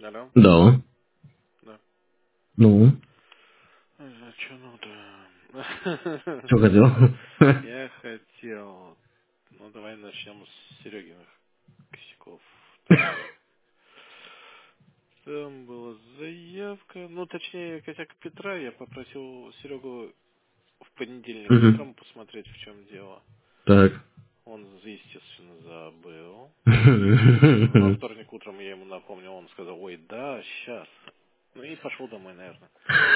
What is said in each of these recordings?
Алло? Да. Да. Ну, А что надо? что хотел? Я хотел... Ну, давай начнем с Серегиных косяков. Там была заявка, ну, точнее, косяк Петра. Я попросил Серегу в понедельник Мгм. утром посмотреть, в чем дело. Так. Он, естественно, забыл. Во вторник утром я ему напомнил, он сказал: ой, да, сейчас. Ну и пошел домой, наверное.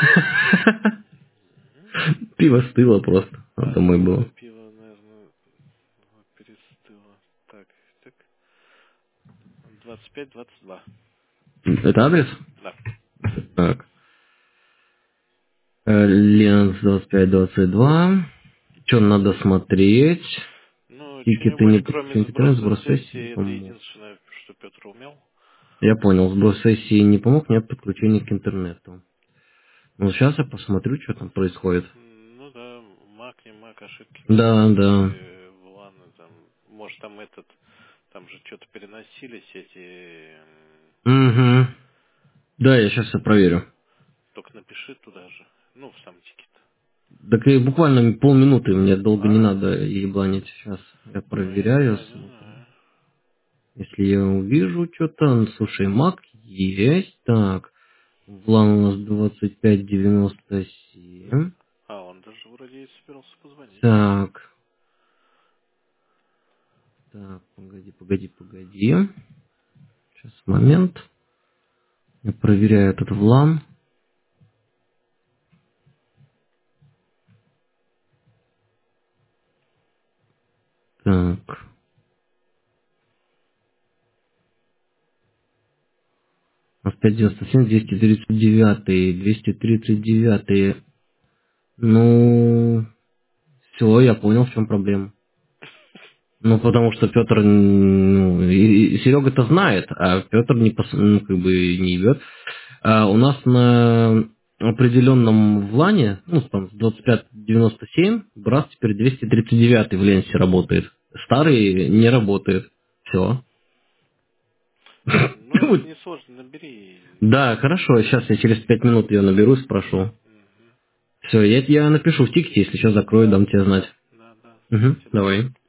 Пиво стыло просто. А Да, домой пиво, было. пиво, наверное, перестыло. Так, так. 25-22. Это адрес? Да. Так. Ленс 2522. Что надо смотреть? Ну, Тикеты не что-нибудь кроме подключен к интернету, сброса сброс сессии не сессии, это помог. единственное, что Петр умел. Я понял, сброс сессии не помог, нет подключения к интернету. Ну, сейчас я посмотрю, что там происходит. Ну да, маг, не маг, ошибки, не Да, ошибки, да. вланы там. Может там там же что-то переносились эти... Угу. Да, я сейчас все проверю. Только напиши туда же. Ну, в сам тикет. Так и буквально полминуты, мне долго не А? надо ебланить. Сейчас я Ну, я проверяю, знаю, не смотрю. знаю. Если я увижу что-то, ну, слушай, Мак есть, так, Влан у нас 2597, А, он даже вроде и собирался позвонить. так, так, погоди, сейчас, момент, я проверяю этот Влан, так, у нас 597, 239, ну, все, я понял, в чем проблема. Ну, потому что Петр, ну, и Серега-то знает, а Петр не, ну, как бы не ебет. А у нас на определенном влане, ну, там, с 2597, Брас теперь 239 в Ленсе работает. Старый не работает. Все. Ну, это несложно, набери. Да, хорошо, сейчас я через 5 минут ее наберу и спрошу. Мгм. Все, я напишу в тикете, если что закрою, Да, дам тебе знать. да, да, да. Угу, Спасибо. давай.